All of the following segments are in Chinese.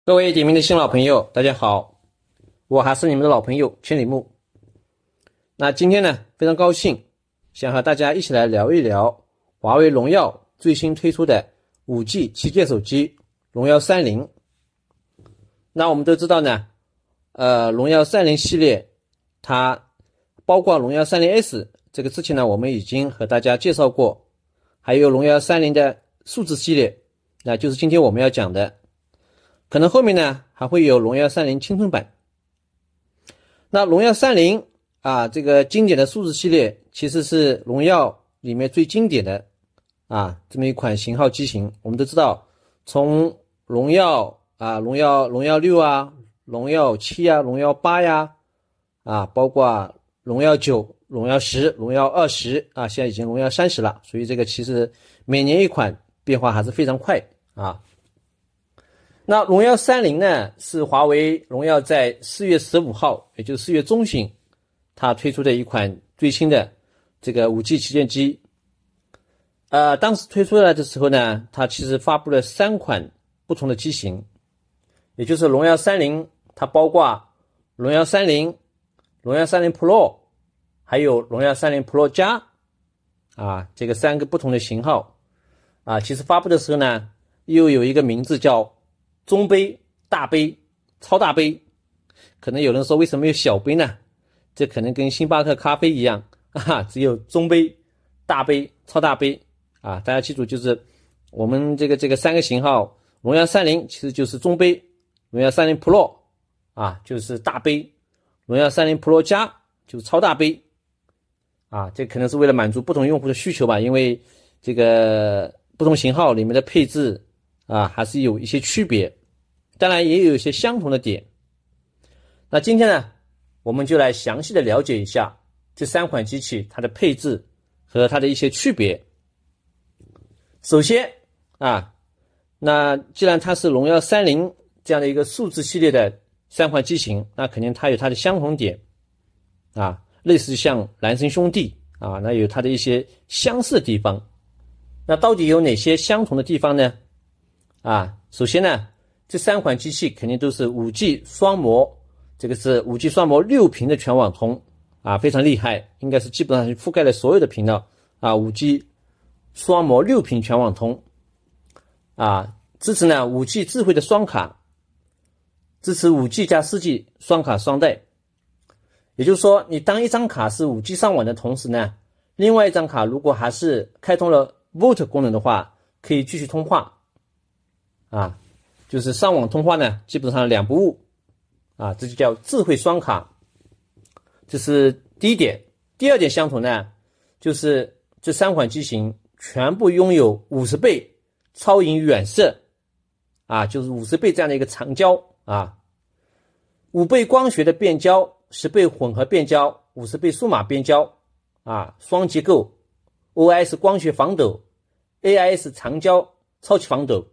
各位点名的新老朋友，大家好，我还是你们的老朋友千里目。那今天呢，非常高兴，想和大家一起来聊一聊华为荣耀最新推出的 5G 旗舰手机荣耀30。那我们都知道呢，荣耀30系列它包括荣耀30S，这个之前呢我们已经和大家介绍过，还有荣耀30的数字系列，那就是今天我们要讲的。可能后面呢还会有荣耀30青春版。那荣耀30这个经典的数字系列其实是荣耀里面最经典的这么一款型号机型。我们都知道，从荣耀荣耀6荣耀7荣耀8包括荣耀9荣耀10荣耀20现在已经荣耀30了，所以这个其实每年一款变化还是非常快那荣耀30呢，是华为荣耀在4月15号，也就是4月中旬，它推出的一款最新的这个 5G 旗舰机。当时推出来的时候呢，它其实发布了3款不同的机型，也就是荣耀30，它包括荣耀30、荣耀30 Pro， 还有荣耀30 Pro 加这个3个不同的型号其实发布的时候呢，又有一个名字叫中杯、大杯、超大杯。可能有人说为什么有小杯呢？这可能跟星巴克咖啡一样只有中杯、大杯、超大杯大家记住，就是我们这个3个型号，荣耀30其实就是中杯，荣耀30 Pro 就是大杯，荣耀30 Pro 加就是超大杯这可能是为了满足不同用户的需求吧，因为这个不同型号里面的配置还是有一些区别，当然也有一些相同的点。那今天呢，我们就来详细的了解一下这3款机器它的配置和它的一些区别。首先那既然它是荣耀30这样的一个数字系列的3款机型，那肯定它有它的相同点类似像孪生兄弟那有它的一些相似的地方。那到底有哪些相同的地方呢？首先呢，这3款机器肯定都是 5G 双模，这个是 5G 双模6频的全网通非常厉害，应该是基本上覆盖了所有的频道5G 双模6频全网通支持呢 5G 智慧的双卡，支持 5G 加 4G 双卡双待。也就是说，你当一张卡是 5G 上网的同时呢，另外一张卡如果还是开通了 VoLTE 功能的话，可以继续通话就是上网通话呢，基本上2不误这就叫智慧双卡。这是第一点。第二点相同呢，就是这3款机型全部拥有50倍超银远摄就是50倍这样的一个长焦5倍光学的变焦，10倍混合变焦，50倍数码变焦双结构 OIS 光学防抖 AIS 长焦超级防抖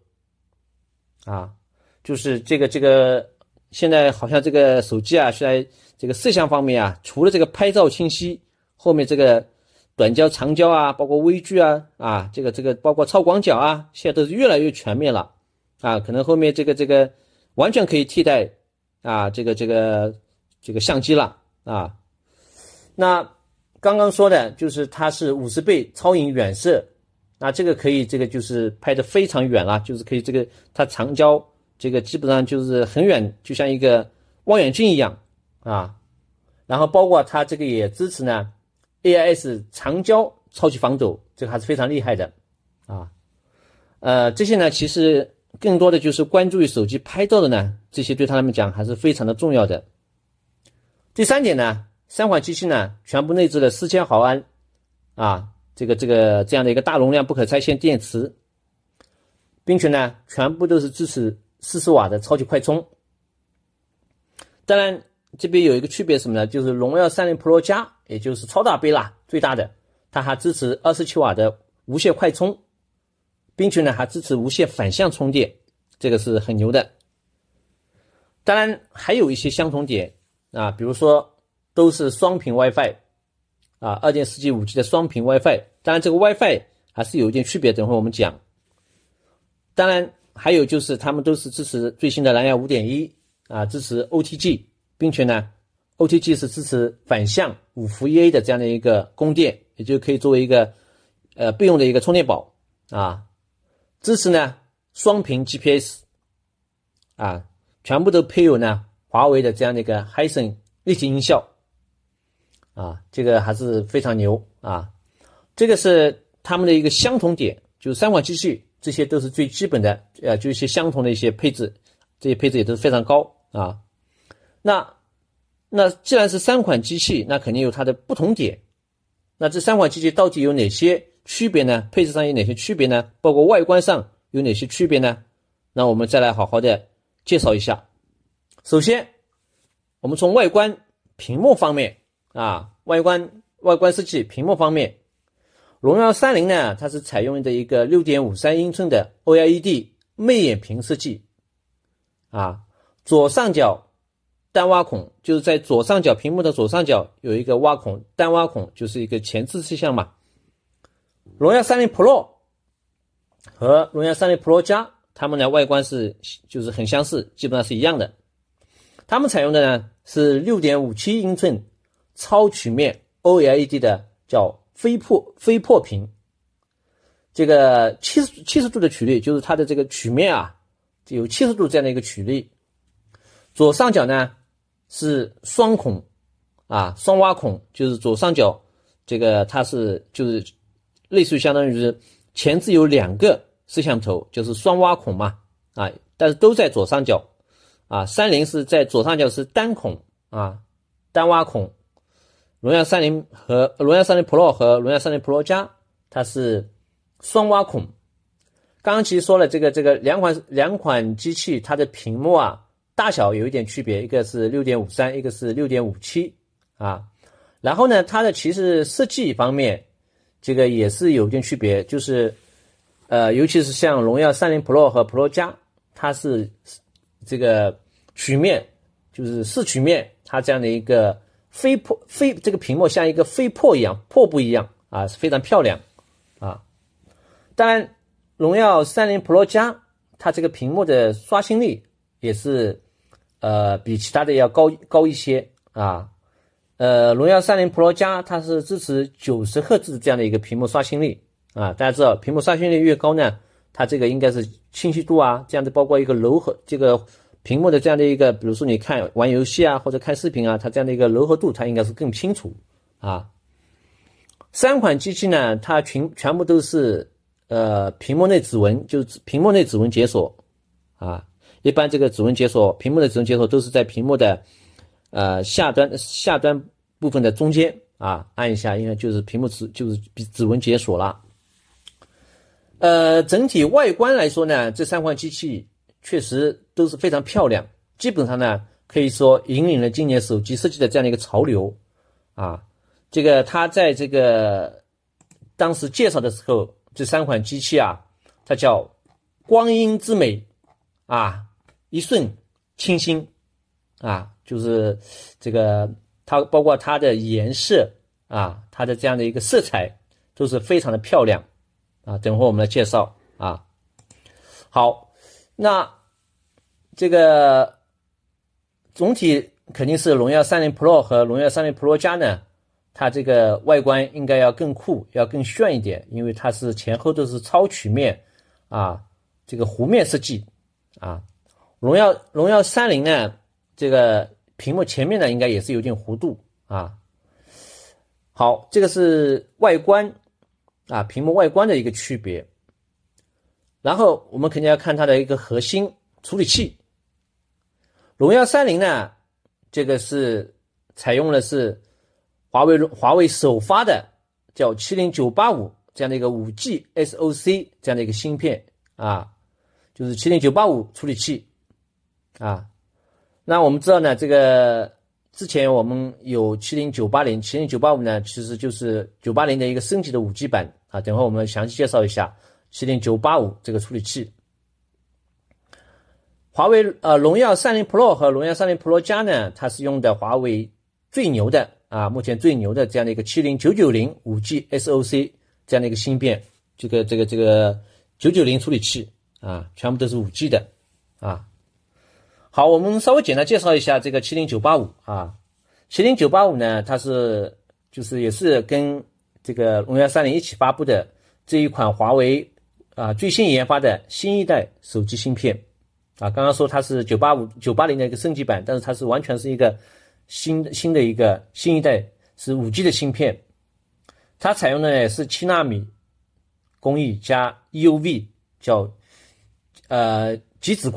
就是这个现在好像这个手机现在这个摄像方面除了这个拍照清晰，后面这个短焦长焦包括微距这个包括超广角现在都是越来越全面了可能后面这个完全可以替代这个相机了那刚刚说的就是它是50倍超银远摄，那这个可以就是拍得非常远了，就是可以它长焦这个基本上就是很远，就像一个望远镜一样然后包括它这个也支持呢 AIS 长焦超级防抖，这个还是非常厉害的这些呢其实更多的就是关注于手机拍照的呢，这些对他们讲还是非常的重要的。第3点呢，3款机器呢全部内置了4000毫安这样的一个大容量不可拆线电池，并且呢全部都是支持40瓦的超级快充。当然这边有一个区别什么呢，就是荣耀30 Pro 加，也就是超大杯啦，最大的，它还支持27瓦的无线快充，并且呢还支持无线反向充电，这个是很牛的。当然还有一些相同点比如说都是双频 WiFi2.4G 5G 的双频 WiFi， 当然这个 WiFi 还是有一点区别，等会我们讲。当然还有就是他们都是支持最新的蓝牙 5.1 啊，支持 OTG， 并且呢 OTG 是支持反向5伏1A 的这样的一个供电，也就可以作为一个备用的一个充电宝啊。支持呢双频 GPS 啊，全部都配有呢华为的这样的一个 Hisense 立体音效啊，这个还是非常牛啊。这个是他们的一个相同点，就是3款机器这些都是最基本的就一些相同的一些配置，这些配置也都是非常高啊。那既然是3款机器，那肯定有它的不同点。那这3款机器到底有哪些区别呢？配置上有哪些区别呢？包括外观上有哪些区别呢？那我们再来好好的介绍一下。首先我们从外观屏幕方面啊，外观设计屏幕方面，荣耀30呢，它是采用的一个 6.53 英寸的 OLED 魅眼屏设计啊，左上角单挖孔，就是在左上角屏幕的左上角有一个挖孔，单挖孔就是一个前置摄像嘛。荣耀30 Pro 和荣耀30 Pro 加，它们的外观就是很相似，基本上是一样的。它们采用的呢是 6.57 英寸超曲面 OLED 的叫飞破屏，这个70度的曲率，就是它的这个曲面啊有70度这样的一个曲率。左上角呢是双孔啊，双挖孔，就是左上角这个它就是类似于相当于是前置有2个摄像头，就是双挖孔嘛啊，但是都在左上角啊。30是在左上角是单孔啊，单挖孔。荣耀30 Pro 和荣耀30 Pro 加它是双挖孔。刚刚其实说了这个两款机器它的屏幕啊大小有一点区别，一个是 6.53 一个是 6.57 啊。然后呢它的其实设计方面这个也是有一点区别，就是尤其是像荣耀30 Pro 和 Pro 加，它是这个曲面就是4曲面，它这样的一个这个屏幕像一个飞破一样，破布一样啊，是非常漂亮啊。当然荣耀30 Pro 加它这个屏幕的刷新率也是比其他的要高一些啊。荣耀30 Pro 加它是支持90赫兹这样的一个屏幕刷新率啊。大家知道屏幕刷新率越高呢，它这个应该是清晰度啊，这样的包括一个柔和这个屏幕的这样的一个，比如说你看玩游戏啊或者看视频啊，它这样的一个柔和度它应该是更清楚啊。3款机器呢它全部都是屏幕内指纹，就是屏幕内指纹解锁啊。一般这个指纹解锁，屏幕的指纹解锁都是在屏幕的下端部分的中间啊，按一下应该就是屏幕就是指纹解锁了。整体外观来说呢，这3款机器确实都是非常漂亮，基本上呢可以说引领了今年手机设计的这样的一个潮流啊。这个它在这个当时介绍的时候，这3款机器啊，它叫光阴之美啊，一瞬清新啊，就是这个它包括它的颜色啊，它的这样的一个色彩都是非常的漂亮啊，等会我们来介绍啊。好，那这个总体肯定是荣耀30 Pro 和荣耀30 Pro 加呢，它这个外观应该要更酷，要更炫一点，因为它是前后都是超曲面啊，这个弧面设计啊。荣耀30呢，这个屏幕前面呢应该也是有点弧度啊。好，这个是外观啊，屏幕外观的一个区别。然后我们肯定要看它的一个核心处理器。荣耀30呢，这个是采用的是华为首发的叫70985这样的一个 5G SoC 这样的一个芯片啊，就是70985处理器啊。那我们知道呢，这个之前我们有70985呢，其实就是980的一个升级的 5G 版啊，等会我们详细介绍一下70985这个处理器。荣耀30 Pro 和荣耀30 Pro 加呢，它是用的华为最牛的啊，目前最牛的这样的一个70990 5G SoC 这样的一个芯片，这个990处理器啊，全部都是 5G 的啊。好，我们稍微简单介绍一下这个70985啊。70985呢，它是就是也是跟这个荣耀30一起发布的这一款华为啊最新研发的新一代手机芯片啊。刚刚说它是980的一个升级版，但是它是完全是一个新的一个新一代是 5G 的芯片。它采用的也是7纳米工艺加 EUV 叫极紫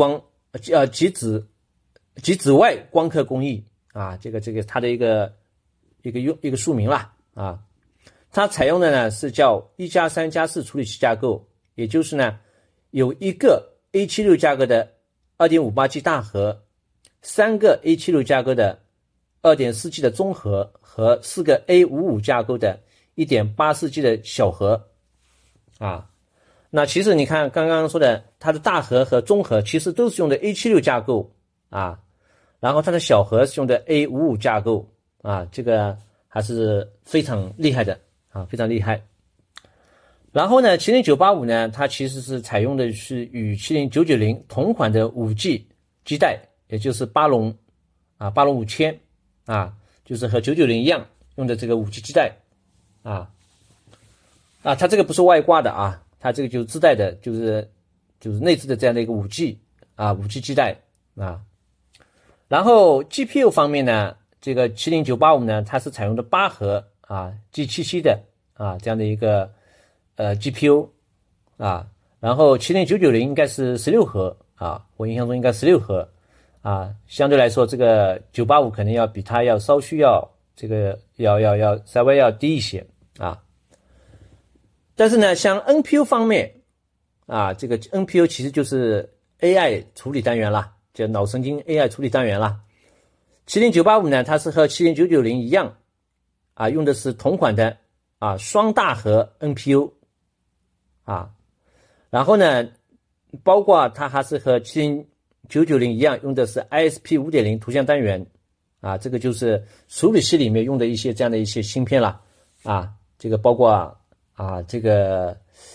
外光刻工艺啊，这个它的一个署名啦啊。它采用的呢是叫1+3+4处理器架构，也就是呢有一个 A76 架构的 2.58G 大核，3个 A76 架构的 2.4G 的中核和4个 A55 架构的 1.84G 的小核啊。那其实你看刚刚说的它的大核和中核其实都是用的 A76 架构啊，然后它的小核是用的 A55 架构啊，这个还是非常厉害的啊，非常厉害。然后呢70985呢，它其实是采用的是与70990同款的 5G 基带，也就是巴龙啊，巴龙5000啊，就是和990一样用的这个 5G 基带啊。它这个不是外挂的啊，它这个就是自带的，就是内置的这样的一个 5G 啊，5G 基带啊。然后 GPU 方面呢，这个70985呢，它是采用的8核啊 G77 的啊这样的一个GPU 啊，然后70990应该是16核啊，我印象中应该16核啊，相对来说这个985可能要比它要稍许要这个要稍微要低一些啊。但是呢，像 NPU 方面啊，这个 NPU 其实就是 AI 处理单元啦，叫脑神经 AI 处理单元啦。70985呢，它是和70990一样啊，用的是同款的啊双大核 NPU 啊，然后呢，包括它还是和70990一样用的是 ISP 5.0 图像单元啊，这个就是处理器里面用的一些这样的一些芯片啦啊，这个包括啊，这个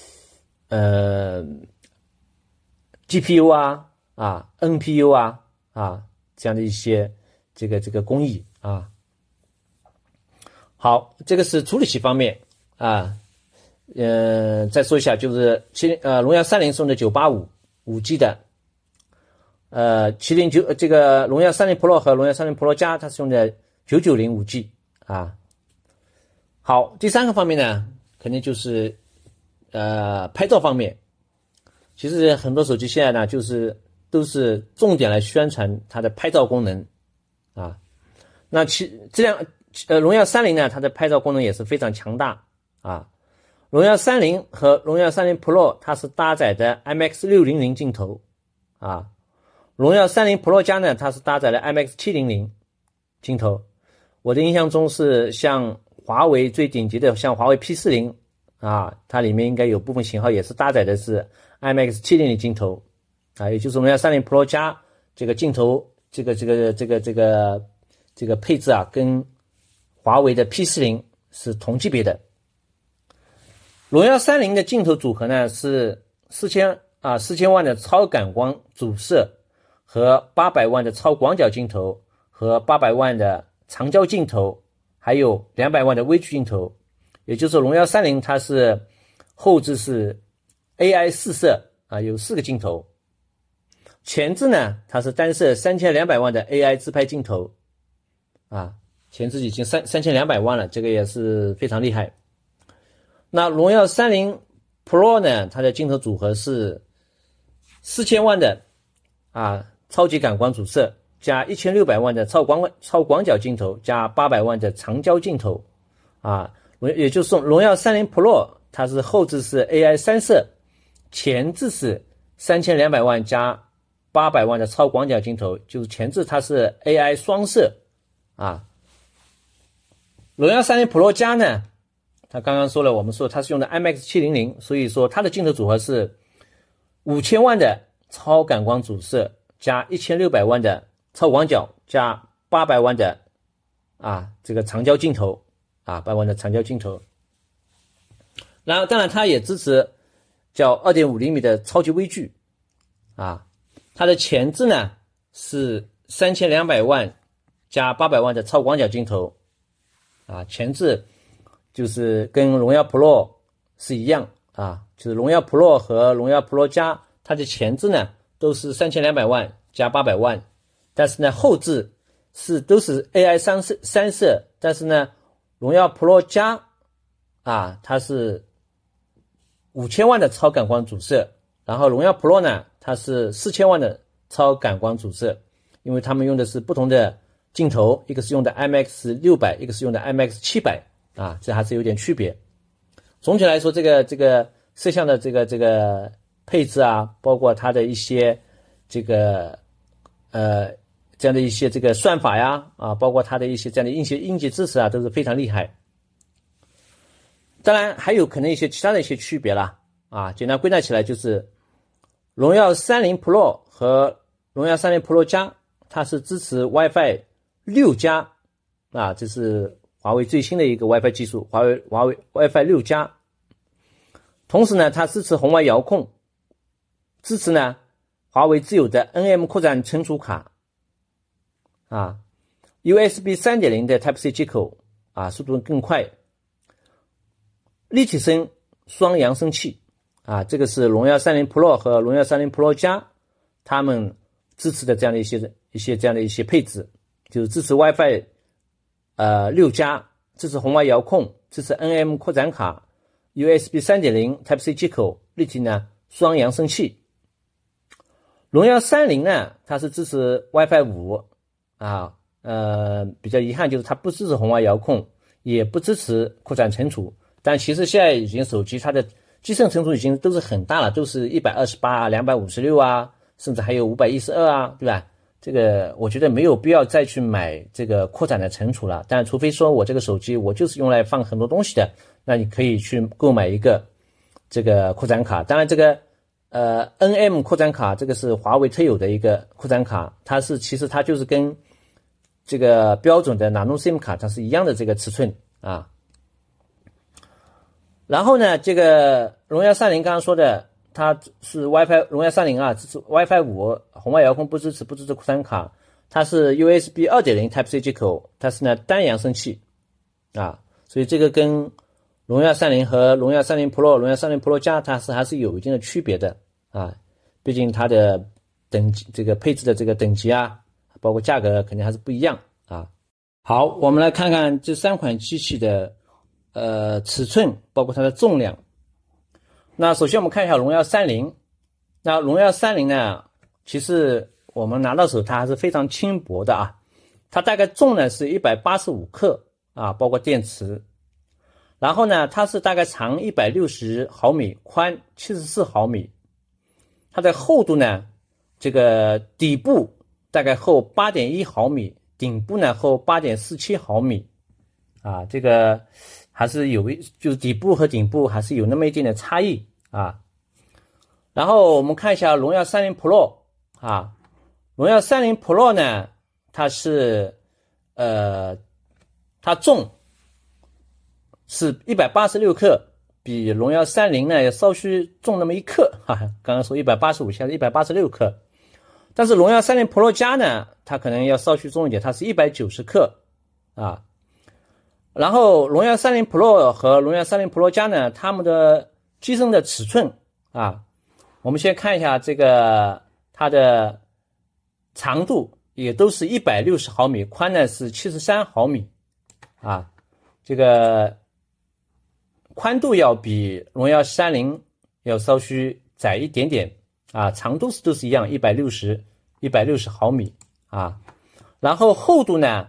GPU 啊 NPU 啊这样的一些这个工艺啊。好，这个是处理器方面啊。再说一下，就是荣耀30是用的985 5G 的709这个荣耀30 Pro 和荣耀30 Pro 加它是用的990 5G 啊。好，第三个方面呢，肯定就是拍照方面。其实很多手机现在呢，都是重点来宣传它的拍照功能啊。那荣耀30呢，它的拍照功能也是非常强大啊。荣耀30和荣耀30 Pro 它是搭载的 IMX600 镜头啊。荣耀30 Pro 加呢，它是搭载了 IMX700 镜头。我的印象中是像华为最顶级的，像华为 P40 啊，它里面应该有部分型号也是搭载的是 IMX700 镜头啊，也就是荣耀30 Pro 加这个镜头这个配置啊，跟华为的 P40 是同级别的。荣耀30的镜头组合呢是4000万的超感光主摄和800万的超广角镜头和800万的长焦镜头，还有200万的微距镜头。也就是荣耀30它是后置是 AI 四摄啊，有4个镜头。前置呢，它是单摄3200万的 AI 自拍镜头啊，前置已经3200万了，这个也是非常厉害。那荣耀30 Pro 呢，它的镜头组合是4000万的啊超级感光主摄加1600万的超广角镜头加800万的长焦镜头啊，也就是说荣耀30 Pro 它是后置是 AI 三摄，前置是3200万加800万的超广角镜头，就是前置它是 AI 双摄啊。荣耀30 Pro 加呢，它刚刚说了，我们说它是用的 IMX700， 所以说它的镜头组合是5000万的超感光主摄加1600万的超广角加800万的这个长焦镜头800万的长焦镜头。然后当然它也支持叫 2.5 厘米的超级微距啊，它的前置呢是3200万加800万的超广角镜头啊，前置就是跟荣耀 Pro 是一样啊，就是荣耀 Pro 和荣耀 Pro 加它的前置呢都是3200万加800万，但是呢后置都是 AI 三摄，但是呢荣耀 Pro 加啊它是5000万的超感光主摄，然后荣耀 Pro 呢它是4000万的超感光主摄，因为他们用的是不同的镜头，一个是用的 IMX600， 一个是用的 IMX700啊，这还是有点区别。总体来说，这个摄像的这个配置啊，包括它的一些这样的一些这个算法呀啊，包括它的一些这样的应急支持啊，都是非常厉害。当然还有可能一些其他的一些区别啦啊，简单归纳起来就是荣耀30 Pro 和荣耀30 Pro 加，它是支持 WiFi 6加啊，这是华为最新的一个 WiFi 技术，华为 WiFi 6加。同时呢，它支持红外遥控，支持呢华为自有的 NM 扩展存储卡啊 ，USB 3.0 的 Type-C 接口啊，速度更快。立体声双扬声器啊，这个是荣耀30 Pro 和荣耀30 Pro 加他们支持的这样的一些配置，就是支持 WiFi 6加，支持红外遥控，支持 NM 扩展卡， USB 3.0 Type-C 接口，立体呢双扬声器。荣耀30呢它是支持 WiFi 5啊，比较遗憾就是它不支持红外遥控，也不支持扩展存储，但其实现在已经手机它的机身存储已经都是很大了，都是128啊、256啊，甚至还有512啊，对吧？这个我觉得没有必要再去买这个扩展的存储了，但除非说我这个手机我就是用来放很多东西的，那你可以去购买一个这个扩展卡。当然这个NM 扩展卡这个是华为特有的一个扩展卡，其实它就是跟这个标准的 Nano SIM 卡它是一样的这个尺寸啊。然后呢，这个荣耀30刚刚说的，它是 WiFi 荣耀30啊，支持 WiFi 5，红外遥控不支持扩展卡，它是 USB 2.0 Type-C 接口，它是呢单扬声器啊，所以这个跟荣耀30和荣耀30 Pro、荣耀30 Pro 加它还是有一定的区别的啊，毕竟它的等级这个配置的这个等级啊，包括价格肯定还是不一样啊。好，我们来看看这3款机器的尺寸，包括它的重量。那首先我们看一下荣耀30，那荣耀30呢，其实我们拿到手它还是非常轻薄的啊，它大概重呢是185克啊，包括电池。然后呢，它是大概长160毫米，宽74毫米。它的厚度呢，这个底部大概厚 8.1 毫米，顶部呢厚 8.47 毫米啊，这个还是就是底部和顶部还是有那么一点的差异啊。然后我们看一下荣耀30 Pro 啊，荣耀30 Pro 呢，它是它重是186克，比荣耀30呢要稍许重那么1克哈，刚刚说185，现在186克。但是荣耀30 Pro 加呢，它可能要稍许重一点，它是190克啊。然后荣耀30 Pro 和荣耀30 Pro 加呢，它们的机身的尺寸啊，我们先看一下这个它的长度也都是160毫米，宽呢是73毫米啊，这个宽度要比荣耀30要稍许窄一点点啊，长度都是一样160毫米啊。然后厚度呢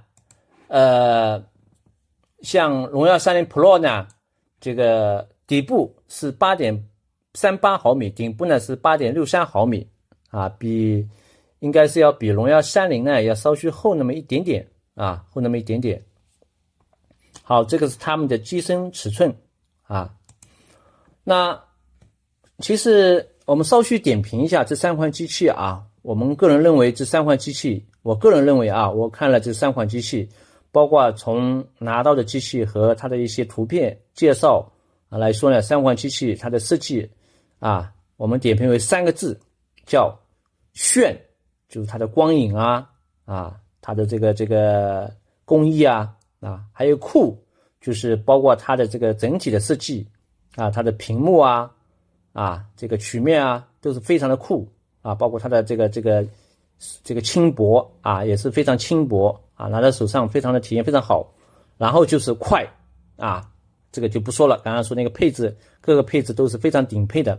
像荣耀30 Pro 呢，这个底部是 8.38 毫米，顶部呢是 8.63 毫米啊，应该是要比荣耀30呢要稍许厚那么一点点啊，厚那么一点点。好，这个是它们的机身尺寸啊。那其实我们稍许点评一下这3款机器啊，我们个人认为这3款机器，我个人认为啊，我看了这3款机器，包括从拿到的机器和它的一些图片介绍来说呢，3款机器它的设计啊，我们点评为3个字，叫炫就是它的光影它的这个工艺还有酷就是包括它的这个整体的设计它的屏幕这个曲面都是非常的酷包括它的这个轻薄也是非常轻薄拿在手上非常的体验非常好。然后就是快这个就不说了，刚刚说那个配置，各个配置都是非常顶配的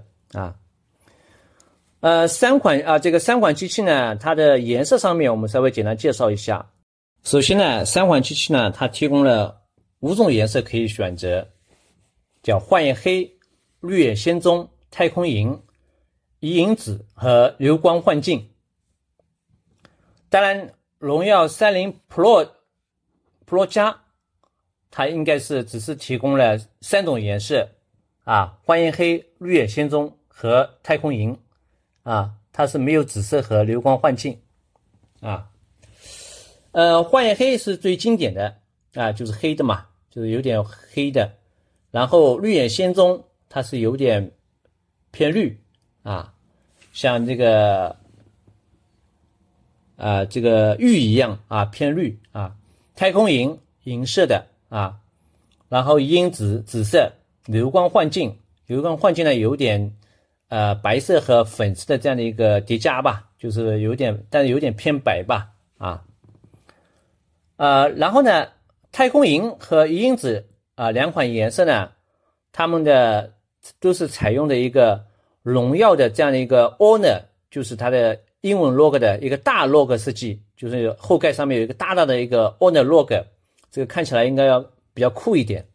这个三款机器呢，它的颜色上面我们稍微简单介绍一下。首先呢，三款机器呢，它提供了5种颜色可以选择，叫幻夜黑、绿野仙踪、太空银、银银紫和流光幻境。当然，荣耀30 Pro 加，它应该是只是提供了3种颜色幻夜黑、绿野仙踪和太空银它是没有紫色和流光幻境幻夜黑是最经典的就是黑的嘛，就是有点黑的。然后绿野仙踪它是有点偏绿像这个这个玉一样偏绿太空银银色的然后银紫紫色，流光幻境呢有点白色和粉色的这样的一个叠加吧，就是但是有点偏白吧然后呢太空银和银银紫2款颜色呢，它们的都是采用的一个荣耀的这样的一个 Honor， 就是它的英文 logo 的一个大 logo 设计，就是后盖上面有一个大大的一个 Honor logo， 这个看起来应该要比较酷一点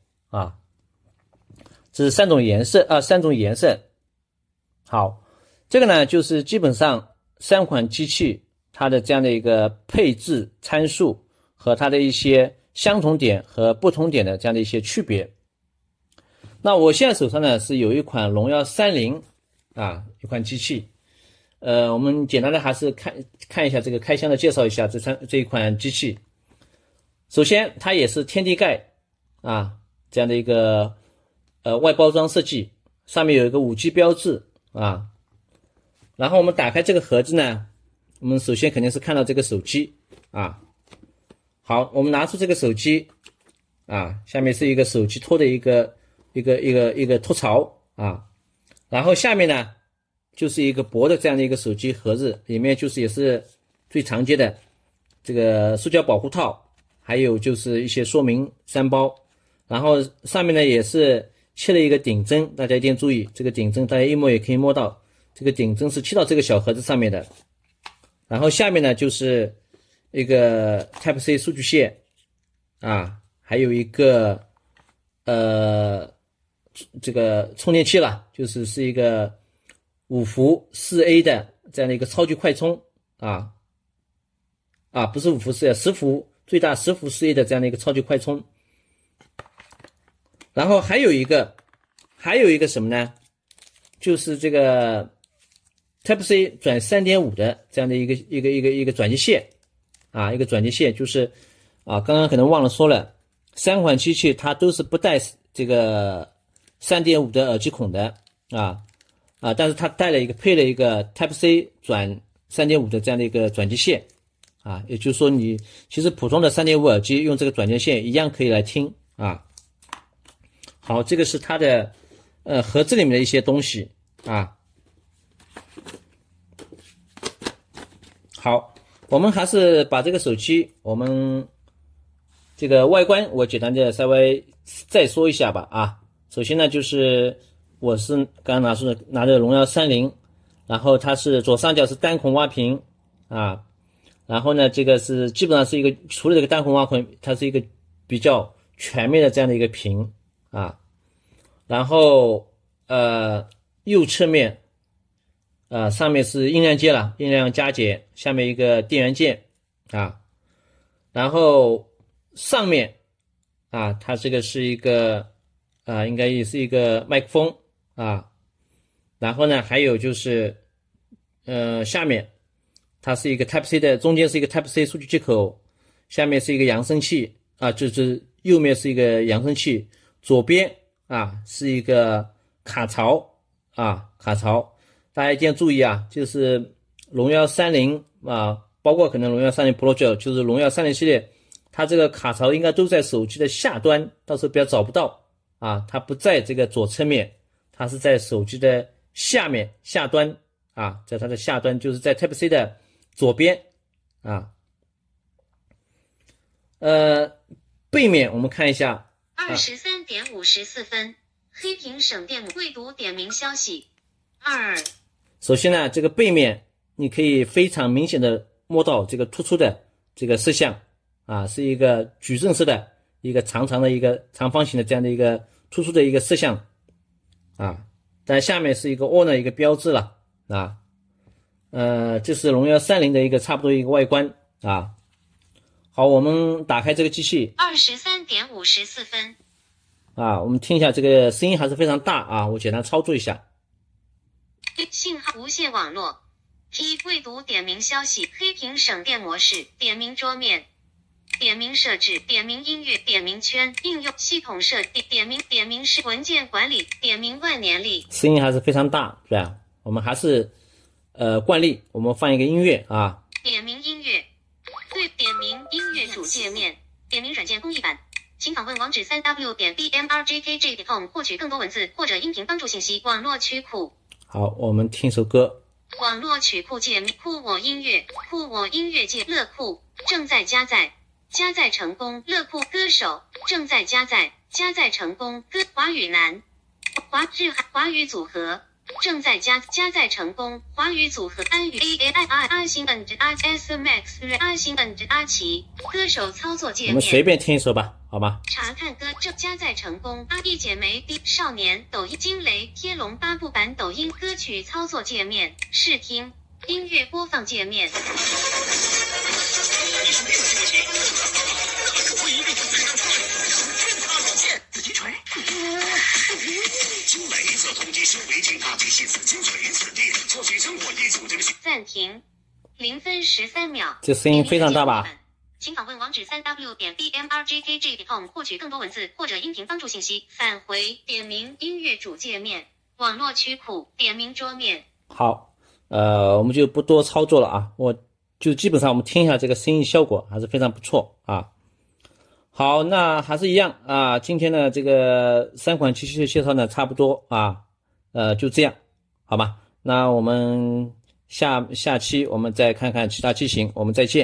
这是3种颜色好，这个呢就是基本上3款机器它的这样的一个配置参数和它的一些相同点和不同点的这样的一些区别。那我现在手上呢是有一款荣耀30一款机器我们简单的还是看一下这个开箱的介绍一下这一款机器。首先它也是天地盖这样的一个外包装设计，上面有一个5G 标志然后我们打开这个盒子呢，我们首先肯定是看到这个手机好，我们拿出这个手机下面是一个手机托的一个托槽然后下面呢就是一个薄的这样的一个手机盒子，里面也是最常见的这个塑胶保护套，还有就是一些说明3包，然后上面呢也是切了一个顶针，大家一定注意，这个顶针大家一摸也可以摸到，这个顶针是切到这个小盒子上面的。然后下面呢就是一个 Type-C 数据线还有一个这个充电器了，是一个5伏 4A 的这样的一个超级快充不是5伏 4A， 10伏，最大10伏 4A 的这样的一个超级快充。然后还有一个什么呢，就是这个 Type-C 转 3.5 的这样的一个转接线一个转接线，就是刚刚可能忘了说了，3款机器它都是不带这个 3.5 的耳机孔的但是它配了一个 Type-C 转 3.5 的这样的一个转接线也就是说你其实普通的 3.5 耳机用这个转接线一样可以来听好，这个是它的盒子里面的一些东西好，我们还是把这个手机我们这个外观我简单的稍微再说一下吧首先呢就是我是刚刚拿着荣耀30，然后它是左上角是单孔挖屏然后呢这个是基本上是一个除了这个单孔挖屏，它是一个比较全面的这样的一个屏然后右侧面上面是音量键了，音量加减，下面一个电源键然后上面它这个是一个应该也是一个麦克风然后呢还有就是下面它是一个 Type-C 的，中间是一个 Type-C 数据接口，下面是一个扬声器就是右面是一个扬声器，左边是一个卡槽大家一定要注意就是荣耀30啊，包括可能荣耀30 Pro 9，就是荣耀30系列，它这个卡槽应该都在手机的下端，到时候不要找不到啊，它不在这个左侧面，它是在手机的下面下端啊，在它的下端，就是在 Type C 的左边啊。背面我们看一下 23点54分，黑屏省电未读点名消息。 首先呢，这个背面你可以非常明显的摸到这个突出的这个色相啊，是一个矩阵式的一个长长的一个长方形的这样的一个突出的一个色相啊，但下面是一个 ON 的一个标志了啊。这是荣耀30的一个差不多一个外观啊。好，我们打开这个机器。 23点54分。 啊，我们听一下这个声音还是非常大啊，我简单操作一下。 信号无线网络 T 未读点名消息，黑屏省电模式，点名桌面，点名设置，点名音乐，点名圈，应用系统设定，点名是文件管理，点名万年历。 声音还是非常大，是吧？我们还是惯例，我们放一个音乐啊。 点名音乐，对，点名音乐主界面，点名软件公益版。请访问网址 3w.bmrjkg.com 获取更多文字或者音频帮助信息。网络曲库。 好，我们听首歌。 网络曲库界面，库我音乐，库我音乐界乐库正在加载成功，乐库歌手正在加载成功，华语男，华语组合正在加载成功，华语组合安语 阿星本之阿 S Max 阿星本之阿奇歌手操作界面。 我们随便听一首吧，好吧？ 查看歌正加载成功，阿一姐妹 D 少年抖音惊雷天龙八部版抖音歌曲操作界面，试听音乐播放界面。暂停，0分13秒。 这声音非常大吧？ 请访问网址 3w.bmrjkg.com 获取更多文字或者音频帮助信息。返回点名音乐主界面，网络曲库点名桌面。 好，我们就不多操作了啊，我就基本上我们听一下这个声音效果还是非常不错啊。好，那还是一样啊，今天的这个3款机器的介绍呢，差不多啊，就这样，好吧？那我们下期我们再看看其他机型，我们再见。